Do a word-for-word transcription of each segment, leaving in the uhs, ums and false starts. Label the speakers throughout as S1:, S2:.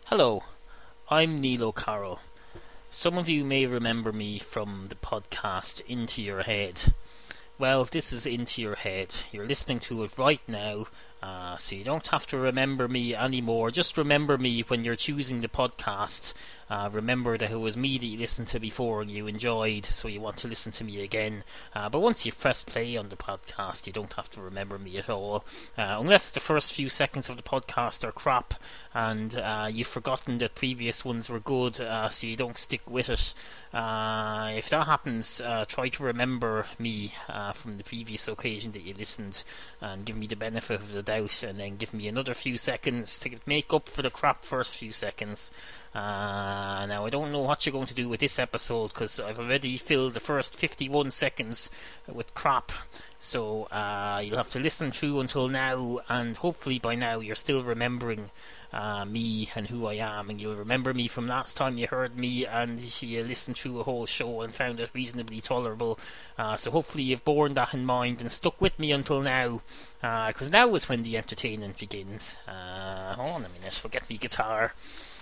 S1: Hello, I'm Neil O'Carroll. Some of you may remember me from the podcast Into Your Head. Well, this is Into Your Head. You're listening to it right now, uh, so you don't have to remember me anymore. Just remember me when you're choosing the podcast. Uh, remember that it was me that you listened to before and you enjoyed, so you want to listen to me again. Uh, but once you've pressed play on the podcast, you don't have to remember me at all. Uh, unless the first few seconds of the podcast are crap and uh, you've forgotten that previous ones were good, uh, so you don't stick with it. Uh, if that happens, uh, try to remember me uh, from the previous occasion that you listened and give me the benefit of the doubt, and then give me another few seconds to make up for the crap first few seconds. Uh, now, I don't know what you're going to do with this episode, because I've already filled the first fifty-one seconds with crap. So uh, you'll have to listen through until now, and hopefully by now you're still remembering uh, me and who I am, and you'll remember me from last time you heard me and you listened through a whole show and found it reasonably tolerable. Uh, so hopefully you've borne that in mind and stuck with me until now, because uh, now is when the entertainment begins. Uh, hold on a minute, we'll get me guitar.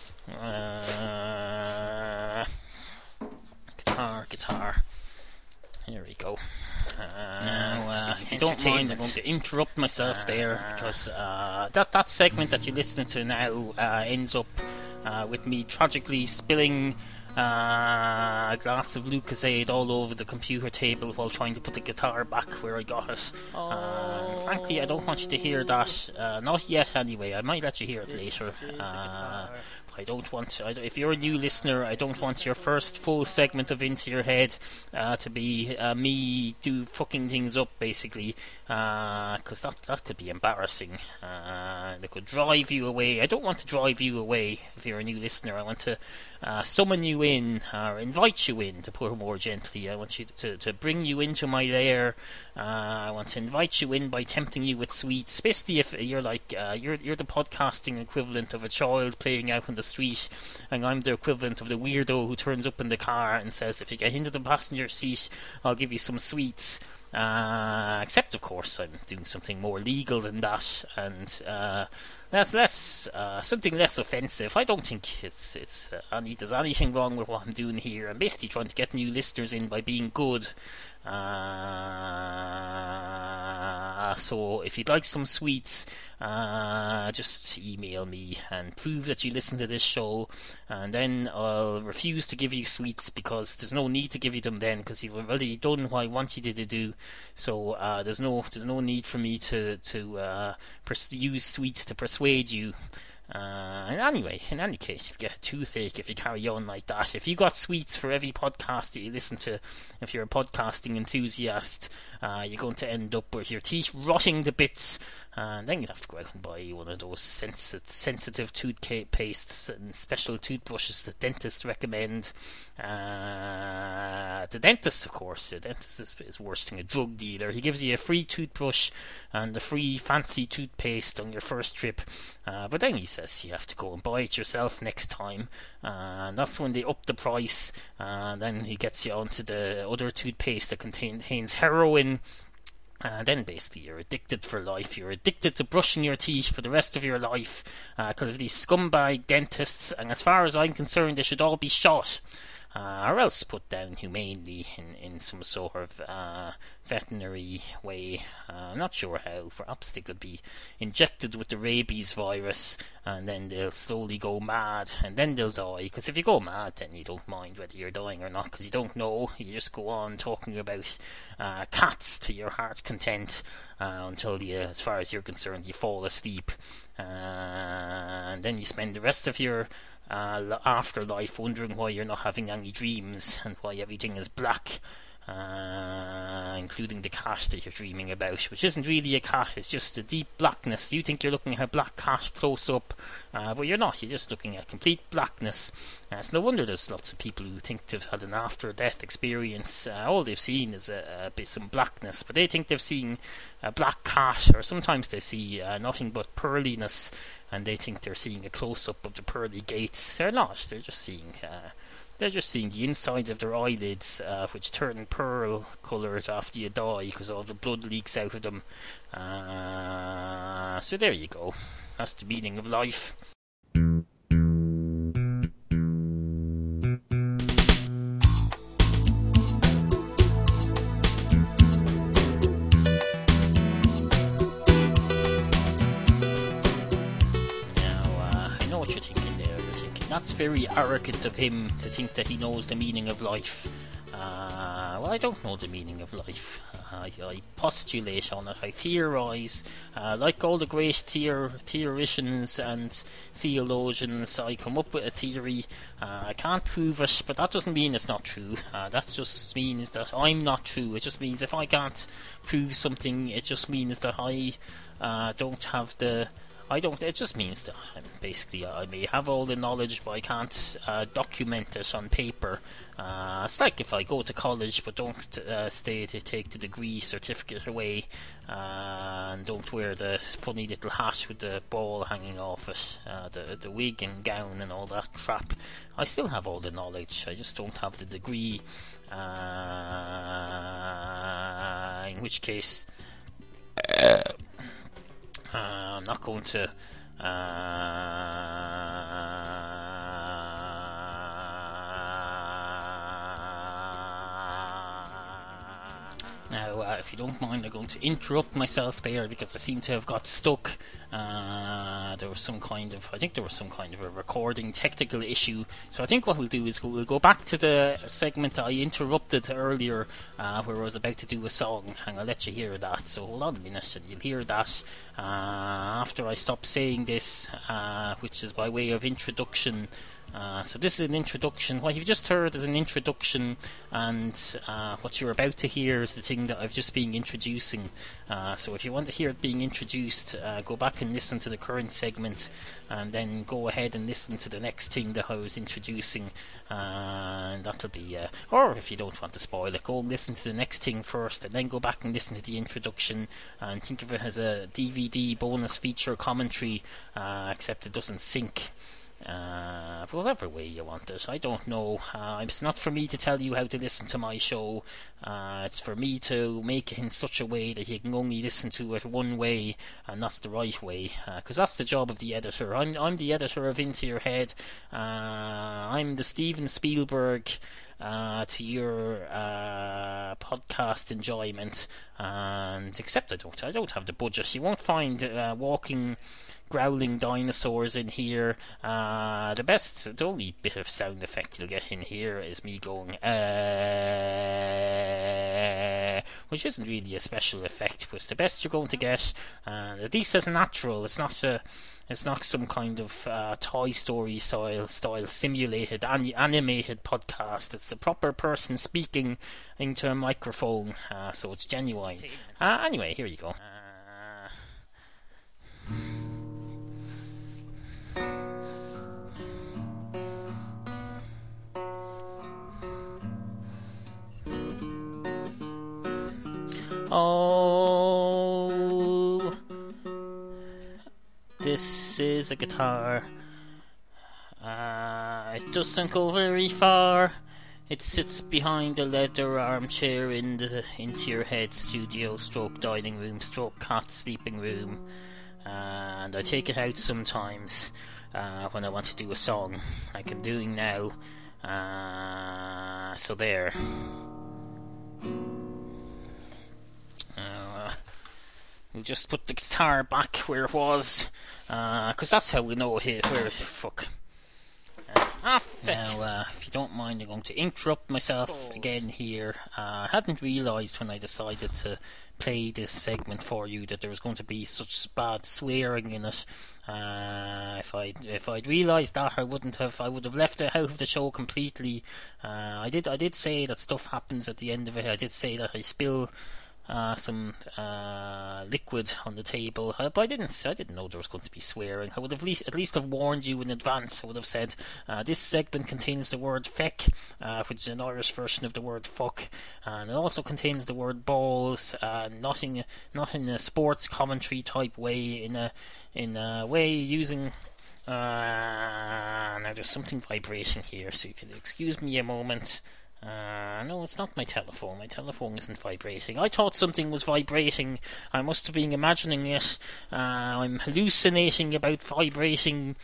S1: Uh, guitar, guitar. Here we go. Uh, now, uh, if you don't mind, I'm going to interrupt myself uh, there, because uh, that, that segment that you're listening to now uh, ends up uh, with me tragically spilling uh, a glass of Lucozade all over the computer table while trying to put the guitar back where I got it. Oh. Uh, frankly, I don't want you to hear that. Uh, not yet, anyway. I might let you hear it
S2: this
S1: later.
S2: Uh,
S1: I don't want, I, if you're a new listener, I don't want your first full segment of Into Your Head uh, to be uh, me do fucking things up, basically, because uh, that, that could be embarrassing. Uh, it could drive you away. I don't want to drive you away if you're a new listener. I want to uh, summon you in, or invite you in, to put it more gently. I want you to, to bring you into my lair. Uh, I want to invite you in by tempting you with sweets. Basically, if you're like, uh, you're, you're the podcasting equivalent of a child playing out in the street, and I'm the equivalent of the weirdo who turns up in the car and says, if you get into the passenger seat, I'll give you some sweets. Uh, except, of course, I'm doing something more legal than that, and uh, that's less, uh, something less offensive. I don't think it's it's uh, any, there's anything wrong with what I'm doing here. I'm basically trying to get new listeners in by being good. Uh, so if you'd like some sweets, uh, just email me and prove that you listen to this show, and then I'll refuse to give you sweets, because there's no need to give you them then, because you've already done what I want you to do. So uh, there's no there's no need for me to to uh, pers- use sweets to persuade you. Uh, and anyway, in any case, you get a toothache if you carry on like that. If you got sweets for every podcast that you listen to, if you're a podcasting enthusiast, uh, you're going to end up with your teeth rotting to bits, and then you have to go out and buy one of those sensi- sensitive toothpastes and special toothbrushes that dentists recommend. Uh, the dentist, of course, the dentist is, is worse than a drug dealer. He gives you a free toothbrush and a free fancy toothpaste on your first trip, uh, but then he says you have to go and buy it yourself next time, uh, and that's when they up the price, and then he gets you onto the other toothpaste that contains heroin. And then basically you're addicted for life. You're addicted to brushing your teeth for the rest of your life because uh, of these scumbag dentists, and as far as I'm concerned, they should all be shot. Uh, or else put down humanely in, in some sort of uh, veterinary way. Uh, I'm not sure how. Perhaps they could be injected with the rabies virus, and then they'll slowly go mad, and then they'll die. Because if you go mad, then you don't mind whether you're dying or not, because you don't know. You just go on talking about uh, cats to your heart's content uh, until, you, as far as you're concerned, you fall asleep. Uh, and then you spend the rest of your Uh, afterlife wondering why you're not having any dreams and why everything is black, uh, including the cat that you're dreaming about, which isn't really a cat, it's just a deep blackness. You think you're looking at a black cat close up, uh, but you're not, you're just looking at complete blackness. Uh, it's no wonder there's lots of people who think they've had an after-death experience. Uh, all they've seen is a, a bit some blackness, but they think they've seen a black cat, or sometimes they see uh, nothing but pearliness, and they think they're seeing a close-up of the pearly gates. They're not, they're just seeing uh, they're just seeing the insides of their eyelids, uh, which turn pearl coloured after you die because all the blood leaks out of them. Uh, so there you go. That's the meaning of life. know what you're thinking there. You're thinking that's very arrogant of him to think that he knows the meaning of life. Uh, well, I don't know the meaning of life. Uh, I, I postulate on it. I theorise. Uh, like all the great theor- theoreticians and theologians, I come up with a theory. Uh, I can't prove it, but that doesn't mean it's not true. Uh, that just means that I'm not true. It just means if I can't prove something, it just means that I uh, don't have the... I don't. It just means that um, basically I may have all the knowledge, but I can't uh, document it on paper. Uh, it's like if I go to college but don't uh, stay to take the degree certificate away, uh, and don't wear the funny little hat with the ball hanging off it, uh, the the wig and gown and all that crap. I still have all the knowledge. I just don't have the degree. Uh, in which case. Uh, Uh, I'm not going to uh, now uh, if you don't mind, I'm going to interrupt myself there because I seem to have got stuck. Uh, there was some kind of I think there was some kind of a recording technical issue, so I think what we'll do is we'll go back to the segment I interrupted earlier, uh, where I was about to do a song, and I'll let you hear that. So hold on a minute and you'll hear that uh, after I stop saying this, uh, which is by way of introduction. Uh, so this is an introduction. What you've just heard is an introduction, and uh, what you're about to hear is the thing that I've just been introducing. Uh, so if you want to hear it being introduced, uh, go back and listen to the current segment, and then go ahead and listen to the next thing that I was introducing, uh, and that'll be... Uh, or if you don't want to spoil it, go and listen to the next thing first, and then go back and listen to the introduction, and think of it as a D V D bonus feature commentary, uh, except it doesn't sync. Uh, whatever way you want it, I don't know. Uh, it's not for me to tell you how to listen to my show. Uh, it's for me to make it in such a way that you can only listen to it one way, and that's the right way. Because uh, that's the job of the editor. I'm I'm the editor of Into Your Head. Uh, I'm the Steven Spielberg Uh, to your uh, podcast enjoyment, and except I don't, I don't have the budget. You won't find uh, walking, growling dinosaurs in here. Uh, the best, the only bit of sound effect you'll get in here is me going, uh, which isn't really a special effect, but it's the best you're going to get. Uh, at least it's natural. It's not a It's not some kind of uh, Toy Story style, style simulated, an- animated podcast. It's a proper person speaking into a microphone, uh, so it's genuine. Uh, anyway, here you go. Uh, oh... This is a guitar. Uh, it doesn't go very far. It sits behind a leather armchair in the Into Your Head studio, stroke dining room, stroke cot sleeping room. Uh, and I take it out sometimes uh, when I want to do a song, like I'm doing now. Uh, so there. Uh, we'll just put the guitar back where it was. Because uh, that's how we know here. Where fuck. Uh, ah, now, uh, if you don't mind, I'm going to interrupt myself oh. again here. Uh, I hadn't realised when I decided to play this segment for you that there was going to be such bad swearing in it. Uh, if I if I'd realised that, I wouldn't have. I would have left it out of the show completely. Uh, I did I did say that stuff happens at the end of it. I did say that I spill Uh, some uh, liquid on the table, uh, but I didn't. I didn't know there was going to be swearing. I would have least, at least have warned you in advance. I would have said uh, this segment contains the word feck, uh, which is an Irish version of the word fuck, and it also contains the word balls. Uh, not in not in a sports commentary type way, in a in a way using. Uh, now there's something vibrating here, so you can excuse me a moment. Uh, no, it's not my telephone. My telephone isn't vibrating. I thought something was vibrating. I must have been imagining it. Uh, I'm hallucinating about vibrating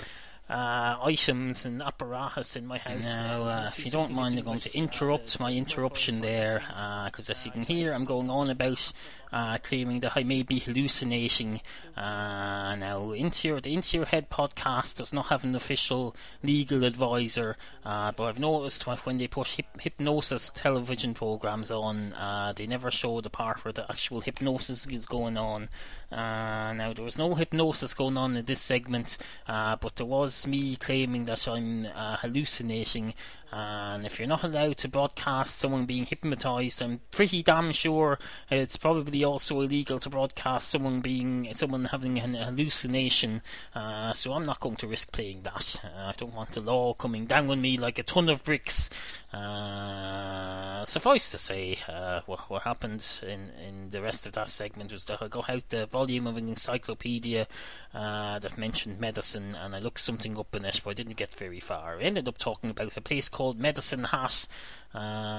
S1: uh, items and apparatus in my house. Now, uh, if you don't mind, I'm going to interrupt my interruption there, because uh, as you can hear, I'm going on about uh, claiming that I may be hallucinating. Uh, now, Into Your, the Into Your Head podcast does not have an official legal advisor, uh, but I've noticed when they put hip- hypnosis television programs on, uh, they never show the part where the actual hypnosis is going on. Uh, now, there was no hypnosis going on in this segment, uh, but there was me claiming that I'm uh, hallucinating. And if you're not allowed to broadcast someone being hypnotized, I'm pretty damn sure it's probably also illegal to broadcast someone being someone having an hallucination. Uh, so I'm not going to risk playing that. Uh, I don't want the law coming down on me like a ton of bricks. Uh, suffice to say, uh, what, what happened in, in the rest of that segment was that I got out the volume of an encyclopedia uh, that mentioned medicine, and I looked something up in it, but I didn't get very far. I ended up talking about a place called Medicine Hat. Uh,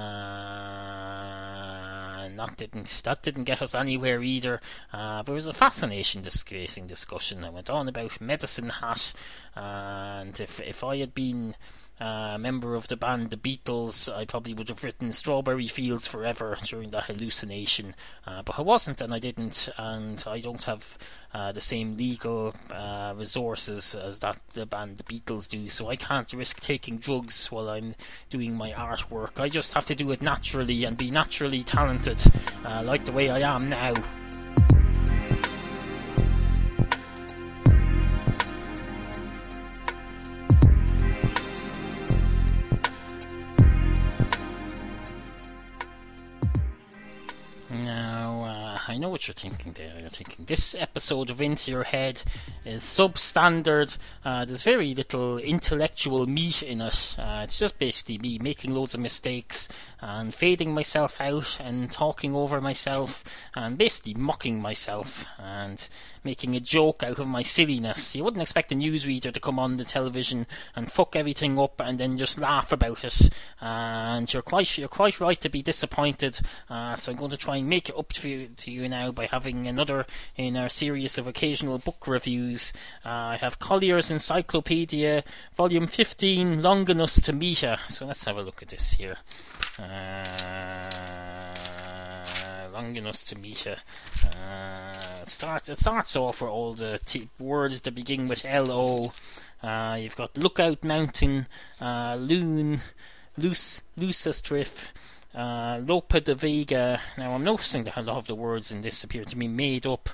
S1: and that didn't that didn't get us anywhere either. Uh, but it was a fascinating, disgracing discussion. I went on about Medicine Hat, and if if I had been a uh, member of the band The Beatles, I probably would have written Strawberry Fields Forever during that hallucination, uh, but I wasn't, and I didn't, and I don't have uh, the same legal uh, resources as that the band The Beatles do, so I can't risk taking drugs while I'm doing my artwork. I just have to do it naturally and be naturally talented, uh, like the way I am now. I know what you're thinking there. You're thinking this episode of Into Your Head is substandard. Uh, there's very little intellectual meat in it. Uh, it's just basically me making loads of mistakes and fading myself out and talking over myself and basically mocking myself and making a joke out of my silliness. You wouldn't expect a newsreader to come on the television and fuck everything up and then just laugh about it. And you're quite you're quite right to be disappointed. Uh, so I'm going to try and make it up to you, to you now by having another in our series of occasional book reviews. Uh, I have Collier's Encyclopedia, Volume fifteen, Longinus to Meta. So let's have a look at this here. Uh, Longinus to Meta. Uh, it starts. It starts off with all the t- words that begin with L O. Uh, you've got Lookout Mountain, uh, Loon, Luce, Lucistrif, uh, Lope de Vega. Now I'm noticing that a lot of the words in this appear to be made up.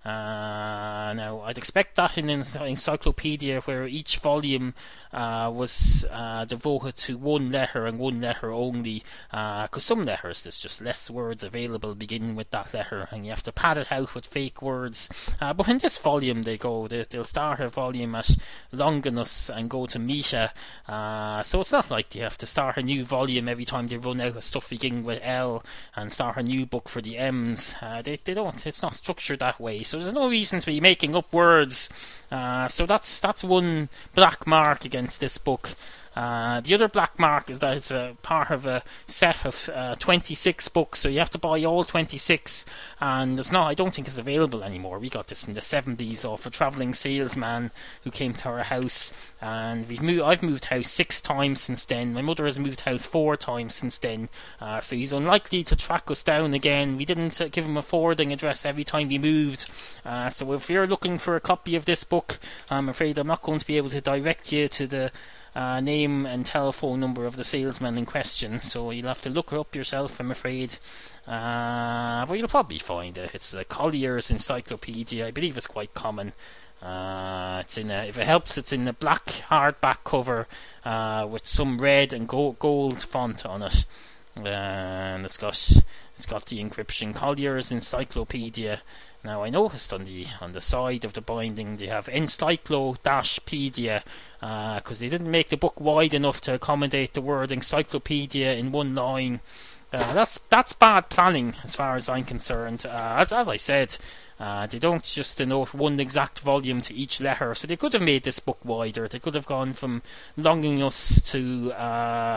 S1: Uh, now I'd expect that in an encyclopedia where each volume uh, was uh, devoted to one letter and one letter only, because uh, some letters there's just less words available begin with that letter and you have to pad it out with fake words, uh, but in this volume they go they, they'll start a volume at Longinus and go to Meta, uh, so it's not like you have to start a new volume every time they run out of stuff beginning with L and start a new book for the M's. Uh, they, they don't, it's not structured that way, so there's no reason to be making up words. Uh, so that's that's one black mark against this book. Uh, the other black mark is that it's a part of a set of uh, twenty-six books, so you have to buy all twenty-six, and it's not. I don't think it's available anymore. We got this in the seventies off a travelling salesman who came to our house, and we've moved. I've moved house six times since then. My mother has moved house four times since then, uh, so he's unlikely to track us down again. We didn't uh, give him a forwarding address every time we moved, uh, so if you're looking for a copy of this book, I'm afraid I'm not going to be able to direct you to the Uh, name and telephone number of the salesman in question, so you'll have to look her up yourself, I'm afraid. Uh, but you'll probably find it. It's a Collier's Encyclopedia. I believe it's quite common. Uh, it's in a, if it helps, it's in a black hardback cover uh, with some red and gold, gold font on it. Uh, and it's got it's got the encryption Collier's Encyclopedia. Now I noticed on the on the side of the binding they have Encyclo-Pedia, because uh, they didn't make the book wide enough to accommodate the word encyclopedia in one line. Uh, that's that's bad planning as far as I'm concerned. Uh, as as I said, uh, they don't just denote one exact volume to each letter, so they could have made this book wider. They could have gone from Longinus to Uh,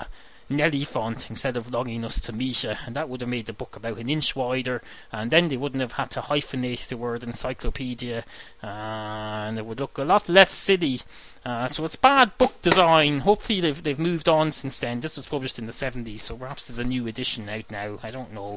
S1: Nelly font instead of Longing Us to Meet You, and that would have made the book about an inch wider, and then they wouldn't have had to hyphenate the word encyclopedia, uh, and it would look a lot less silly. Uh, so it's bad book design. Hopefully they've they've moved on since then. This was published in the seventies, so perhaps there's a new edition out now. I don't know.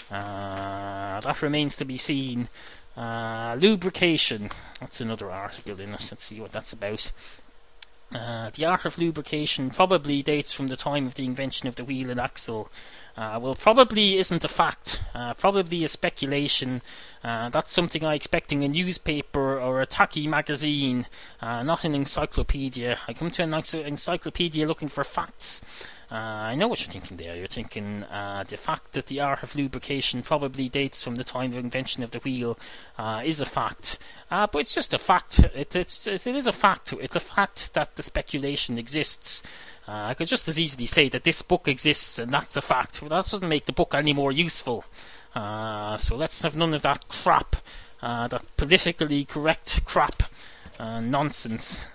S1: Uh, that remains to be seen. Uh, lubrication. That's another article in it. Let's see what that's about. Uh, the art of lubrication probably dates from the time of the invention of the wheel and axle. Uh, well, probably isn't a fact. Uh, probably a speculation. Uh, that's something I expect in a newspaper or a tacky magazine, uh, not an encyclopedia. I come to an encyclopedia looking for facts. Uh, I know what you're thinking there. You're thinking uh, the fact that the art of lubrication probably dates from the time of invention of the wheel uh, is a fact. Uh, but it's just a fact. It, it's, it is a fact. It's a fact that the speculation exists. Uh, I could just as easily say that this book exists and that's a fact. Well, that doesn't make the book any more useful. Uh, so let's have none of that crap. Uh, that politically correct crap. Uh, nonsense.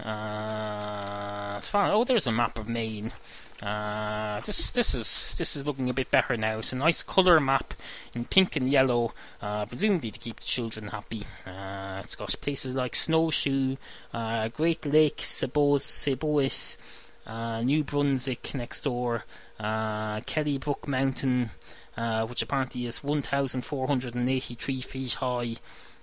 S1: Uh, as far, oh, there's a map of Maine. Uh, this this is this is looking a bit better now. It's a nice colour map in pink and yellow, uh, presumably to keep the children happy. Uh, it's got places like Snowshoe, uh, Great Lakes, Sebois, Sebois, uh, New Brunswick next door, uh, Kellybrook Mountain, uh, which apparently is one thousand four hundred eighty-three feet high.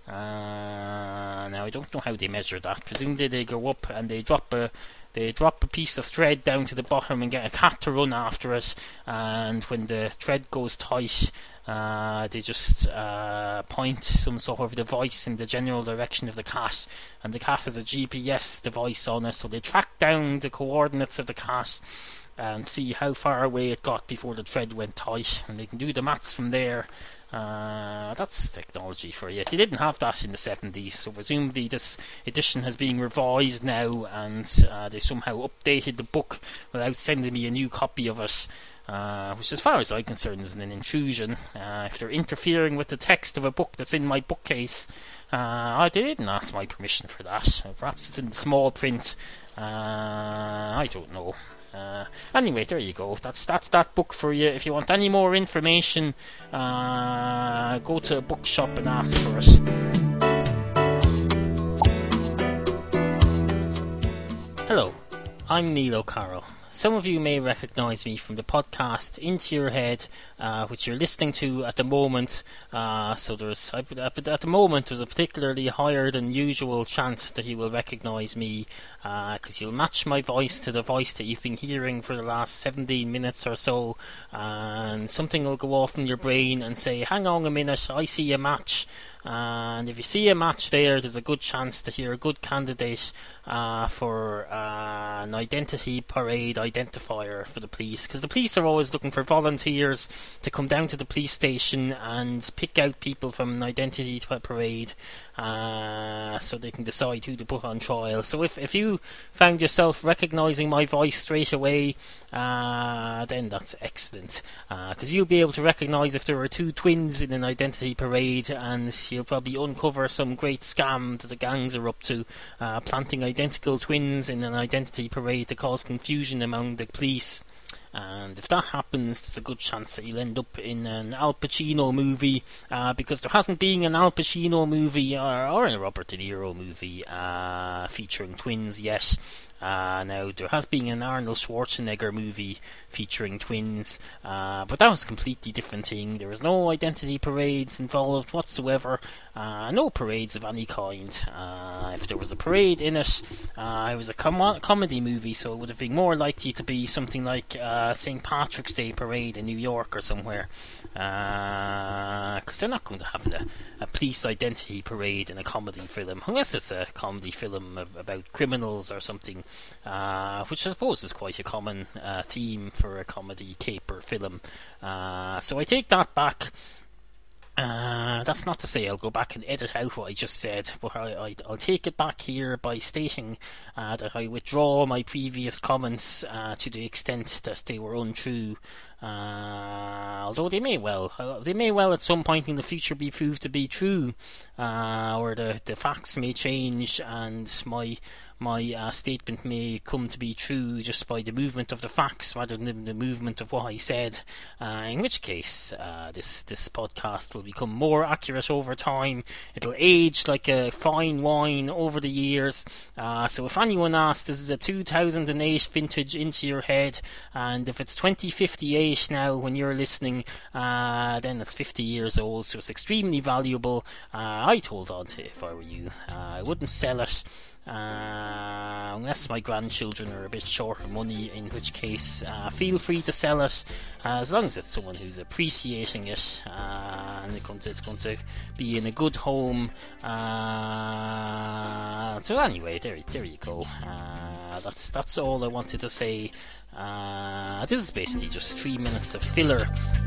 S1: Uh, now I don't know how they measure that. Presumably they go up and they drop a They drop a piece of thread down to the bottom and get a cat to run after it, and when the thread goes tight, uh, they just uh, point some sort of device in the general direction of the cat, and the cat has a G P S device on it, so they track down the coordinates of the cat and see how far away it got before the thread went tight, and they can do the maths from there. Uh, that's technology for you. They didn't have that in the seventies, so presumably this edition has been revised now, and uh, they somehow updated the book without sending me a new copy of it, uh, which as far as I'm concerned is an intrusion. Uh, if they're interfering with the text of a book that's in my bookcase, uh, they didn't ask my permission for that. Perhaps it's in small print. Uh, I don't know. Uh, anyway, there you go. That's that's that book for you. If you want any more information, uh, go to a bookshop and ask for it. Hello, I'm Neil O'Carroll. Some of you may recognise me from the podcast Into Your Head, uh, which you're listening to at the moment. Uh, so there's at the moment there's a particularly higher than usual chance that you will recognise me, because uh, you'll match my voice to the voice that you've been hearing for the last seventeen minutes or so, and something will go off in your brain and say, "Hang on a minute, I see a match." And if you see a match there, there's a good chance that you're a good candidate uh, for uh, an identity parade identifier for the police, because the police are always looking for volunteers to come down to the police station and pick out people from an identity parade, uh, so they can decide who to put on trial. So if, if you found yourself recognising my voice straight away, uh, then that's excellent, because uh, you'll be able to recognise if there are two twins in an identity parade, and you'll probably uncover some great scam that the gangs are up to, uh, planting identical twins in an identity parade to cause confusion among the police. And if that happens, there's a good chance that you'll end up in an Al Pacino movie, uh, because there hasn't been an Al Pacino movie or, or a Robert De Niro movie uh, featuring twins yet. Uh, now, there has been an Arnold Schwarzenegger movie featuring twins, uh, but that was a completely different thing. There was no identity parades involved whatsoever, uh, no parades of any kind. Uh, if there was a parade in it, uh, it was a com- comedy movie, so it would have been more likely to be something like uh, Saint Patrick's Day Parade in New York or somewhere, because uh, they're not going to have a, a police identity parade in a comedy film, unless it's a comedy film of, about criminals or something. Uh, which I suppose is quite a common uh, theme for a comedy caper film. Uh, so I take that back. Uh, that's not to say I'll go back and edit out what I just said, but I, I, I'll take it back here by stating uh, that I withdraw my previous comments uh, to the extent that they were untrue. Uh, although they may well, uh, they may well at some point in the future be proved to be true, uh, or the, the facts may change, and my my uh, statement may come to be true just by the movement of the facts rather than the movement of what I said. Uh, in which case, uh, this this podcast will become more accurate over time. It'll age like a fine wine over the years. Uh, so if anyone asks, this is a two thousand eight vintage Into Your Head, and if it's twenty fifty-eight now when you're listening, uh, then it's fifty years old, so it's extremely valuable. Uh, I'd hold on to it if I were you. Uh, I wouldn't sell it. Uh, unless my grandchildren are a bit short of money, in which case uh, feel free to sell it, uh, as long as it's someone who's appreciating it, uh, and it's going, to, it's going to be in a good home. Uh, so anyway, there, there you go. Uh, that's that's all I wanted to say. Uh, this is basically just three minutes of filler.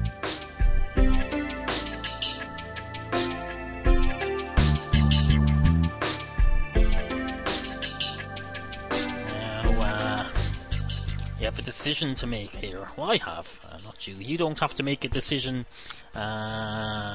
S1: You have a decision to make here. Well, I have, uh, not you. You don't have to make a decision uh,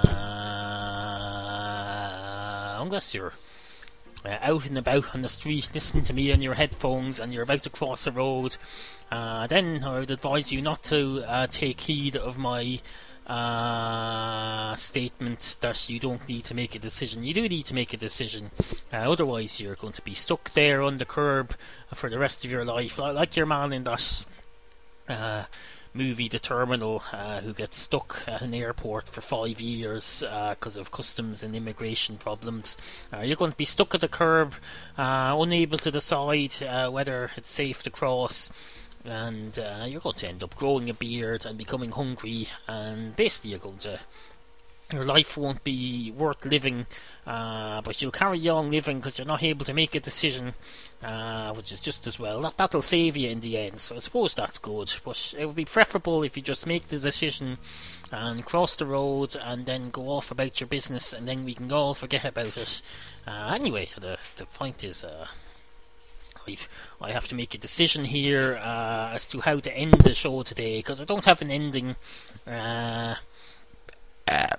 S1: unless you're uh, out and about on the street listening to me on your headphones and you're about to cross a road. Uh, then I would advise you not to uh, take heed of my uh, statement that you don't need to make a decision. You do need to make a decision. Uh, otherwise, you're going to be stuck there on the curb for the rest of your life, like your man in that uh, movie The Terminal, uh, who gets stuck at an airport for five years because uh, of customs and immigration problems. Uh, you're going to be stuck at the curb, uh, unable to decide uh, whether it's safe to cross, and uh, you're going to end up growing a beard and becoming hungry, and basically you're going to your life won't be worth living, uh, but you'll carry on living because you're not able to make a decision, uh, which is just as well. That, that'll save you in the end, so I suppose that's good. But it would be preferable if you just make the decision and cross the road and then go off about your business, and then we can all forget about it. Uh, anyway, the, the point is... Uh, I've, I have to make a decision here uh, as to how to end the show today, because I don't have an ending. Uh... Uh.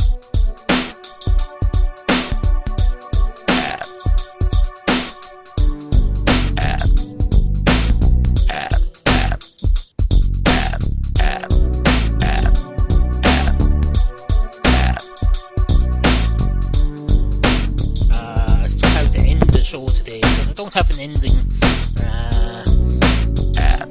S1: Today, because I don't have an ending. Uh, uh,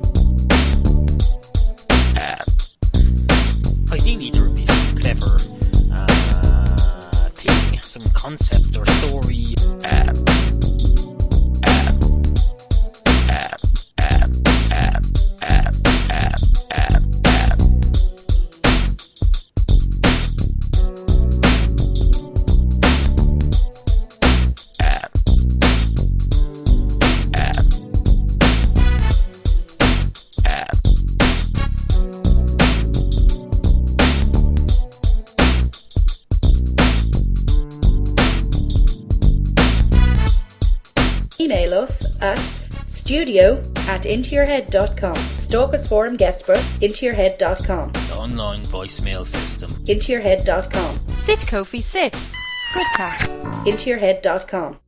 S1: uh, ideally, there would be some clever uh, thing, some concept or story. Uh, uh, uh, uh, uh, uh, uh, uh,
S2: Email us at studio at intoyourhead dot com. Stalk us forum guest book, intoyourhead dot com.
S1: Online voicemail system,
S2: intoyourhead dot com.
S3: Sit, Kofi, sit. Good cat.
S2: intoyourhead dot com.